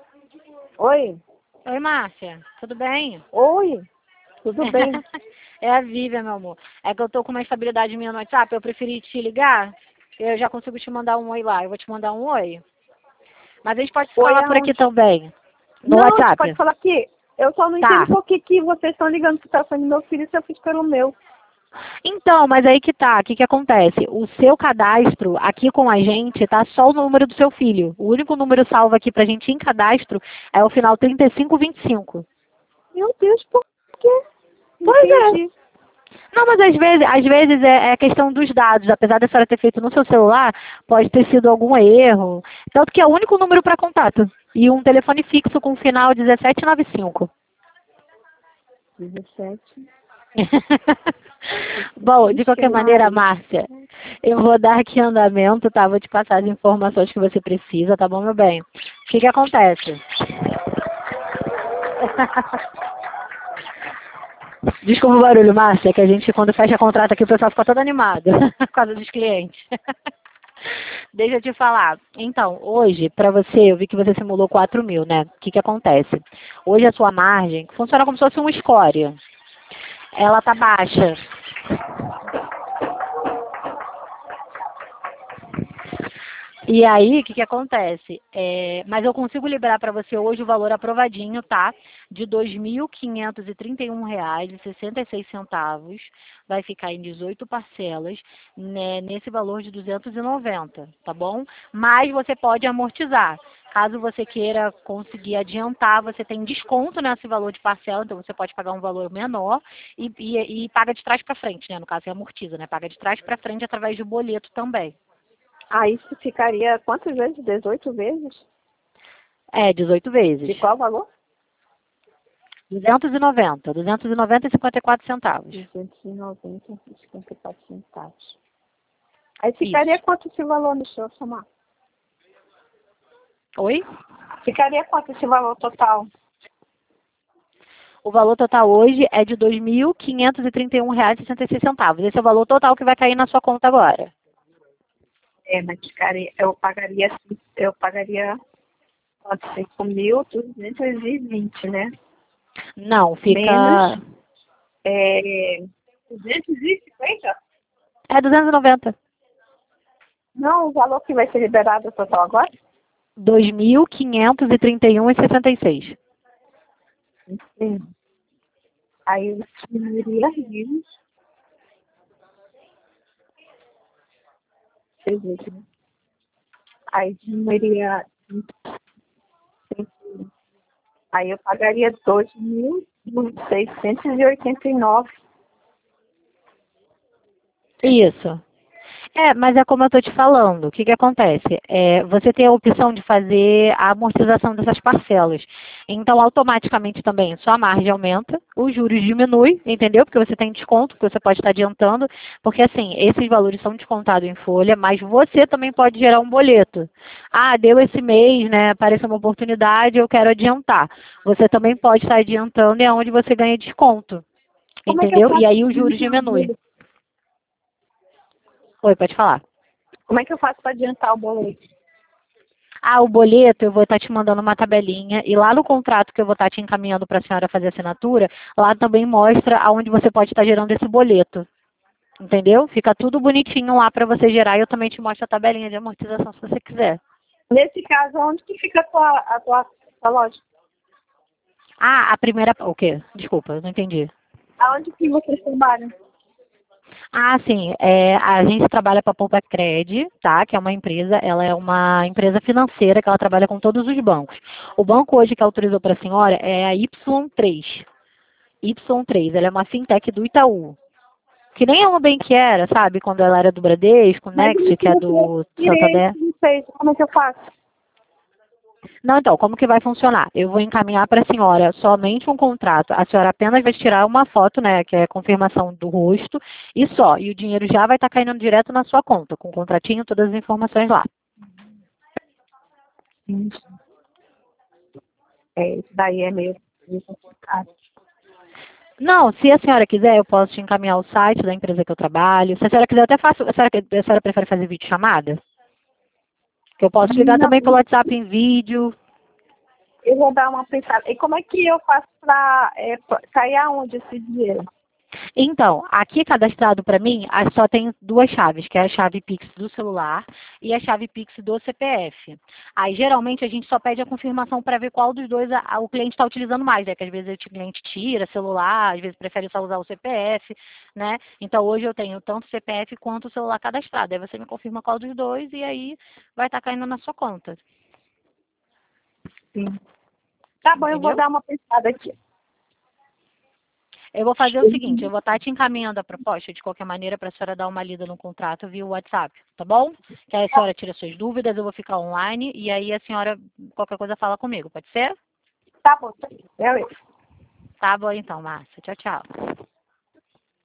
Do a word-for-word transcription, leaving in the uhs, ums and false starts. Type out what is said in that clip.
Oi? Oi, Márcia. Tudo bem? Oi? Tudo bem? É a Vivian, meu amor. É que eu tô com uma estabilidade minha no WhatsApp, eu preferi te ligar. Eu já consigo te mandar um oi lá. Eu vou te mandar um oi. Mas a gente pode se Oi falar por aqui aonde? também. No Não, você pode WhatsApp. falar aqui. Eu só não Tá. entendo por que, que vocês estão ligando pro telefone do meu filho se eu fiz pelo meu. Então, mas aí que tá. O que que acontece? O seu cadastro aqui com a gente tá só o número do seu filho. O único número salvo aqui pra gente em cadastro é o final trinta e cinco vinte e cinco. Meu Deus, por quê? Pois é. Entendi. Não, mas às vezes, às vezes é, é questão dos dados. Apesar da senhora ter feito no seu celular, pode ter sido algum erro. Tanto que é o único número para contato. E um telefone fixo com final dezessete noventa e cinco. dezessete. Bom, de Vixe, qualquer maneira, Maria. Márcia, eu vou dar aqui andamento, tá? Vou te passar as informações que você precisa, tá bom, meu bem? O que que acontece? Desculpa o barulho, Márcia, que a gente, quando fecha contrato aqui, o pessoal fica todo animado por causa dos clientes. Deixa eu te falar. Então, hoje, para você, eu vi que você simulou quatro mil, né? O que que acontece? Hoje a sua margem funciona como se fosse uma escória. Ela tá baixa. E aí, o que que acontece? É, mas eu consigo liberar para você hoje o valor aprovadinho, tá? De dois mil quinhentos e trinta e um reais e sessenta e seis centavos. Vai ficar em dezoito parcelas, né, nesse valor de duzentos e noventa, tá bom? Mas você pode amortizar. Caso você queira conseguir adiantar, você tem desconto nesse valor de parcela, então você pode pagar um valor menor e, e, e paga de trás para frente, né? No caso, você amortiza, né? Paga de trás para frente através de boleto também. Aí isso ficaria quantas vezes? dezoito vezes? É, dezoito vezes. De qual valor? duzentos e noventa. duzentos e noventa e cinquenta e quatro centavos. duzentos e noventa e cinquenta e quatro centavos. Aí ficaria Isso. quanto esse valor? Deixa eu somar. Oi? Ficaria quanto esse valor total? O valor total hoje é de dois mil quinhentos e trinta e um reais e sessenta e seis centavos. Esse é o valor total que vai cair na sua conta agora. É, mas ficaria, eu pagaria, eu pagaria cinco mil duzentos e vinte, né? Não, fica... Menos é, duzentos e cinquenta? É duzentos e noventa. Não, o valor que vai ser liberado total agora? dois mil quinhentos e trinta e um reais e sessenta e seis. Sim. Aí eu diminuiria isso. Aí diminuiria. Aí eu pagaria dois mil seiscentos e oitenta e nove. Isso. É, mas é como eu estou te falando, o que que acontece? É, você tem a opção de fazer a amortização dessas parcelas. Então, automaticamente também, sua margem aumenta, os juros diminuem, entendeu? Porque você tem desconto, que você pode estar adiantando, porque assim, esses valores são descontados em folha, mas você também pode gerar um boleto. Ah, deu esse mês, né, apareceu uma oportunidade, eu quero adiantar. Você também pode estar adiantando e é onde você ganha desconto, Como é que eu entendeu? E faço aí para os juros adiantar o diminuem. boleto? Oi, pode falar. Como é que eu faço para adiantar o boleto? Ah, o boleto, eu vou estar te mandando uma tabelinha e lá no contrato que eu vou estar te encaminhando para a senhora fazer assinatura, lá também mostra aonde você pode estar gerando esse boleto. Entendeu? Fica tudo bonitinho lá para você gerar e eu também te mostro a tabelinha de amortização se você quiser. Nesse caso, onde que fica a tua, a tua, a tua loja? Ah, a primeira... O quê? Desculpa, eu não entendi. Aonde que vocês trabalham? Ah, sim. É, a gente trabalha para a Poupa Cred, tá? Que é uma empresa, ela é uma empresa financeira que ela trabalha com todos os bancos. O banco hoje que autorizou para a senhora é a Y três. Y três, ela é uma fintech do Itaú. Que nem a Nubank era, sabe? Quando ela era do Bradesco, Mas Next, que é eu do tirei, Santander. não sei, como é que eu faço? Não, então, como que vai funcionar? Eu vou encaminhar para a senhora somente um contrato. A senhora apenas vai tirar uma foto, né? Que é a confirmação do rosto, e só. E o dinheiro já vai estar caindo direto na sua conta, com o contratinho, todas as informações lá. É, isso daí é meio, meio complicado. Não, se a senhora quiser, eu posso te encaminhar o site da empresa que eu trabalho. Se a senhora quiser, eu até faço. A senhora, a senhora prefere fazer videochamada? Que eu posso ligar Não, também pelo WhatsApp em vídeo. Eu vou dar uma pensada. E como é que eu faço para é, pra- cair aonde esse dinheiro? Então, aqui cadastrado para mim, ah, só tem duas chaves, que é a chave Pix do celular e a chave Pix do C P F. Aí, geralmente, a gente só pede a confirmação para ver qual dos dois a- a- o cliente está utilizando mais, né? Que às vezes o cliente tira celular, às vezes prefere só usar o C P F, né? Então, hoje eu tenho tanto o C P F quanto o celular cadastrado. Aí você me confirma qual dos dois e aí vai estar caindo na sua conta. Sim. Tá bom, eu vou Entendeu? dar uma pensada aqui. Eu vou fazer o seguinte, eu vou estar te encaminhando a proposta de qualquer maneira para a senhora dar uma lida no contrato via WhatsApp, tá bom? Que aí a senhora tira suas dúvidas, eu vou ficar online e aí a senhora, qualquer coisa, fala comigo, pode ser? Tá bom, tá bem. Beleza. Tá bom então, Márcia. Tchau, tchau.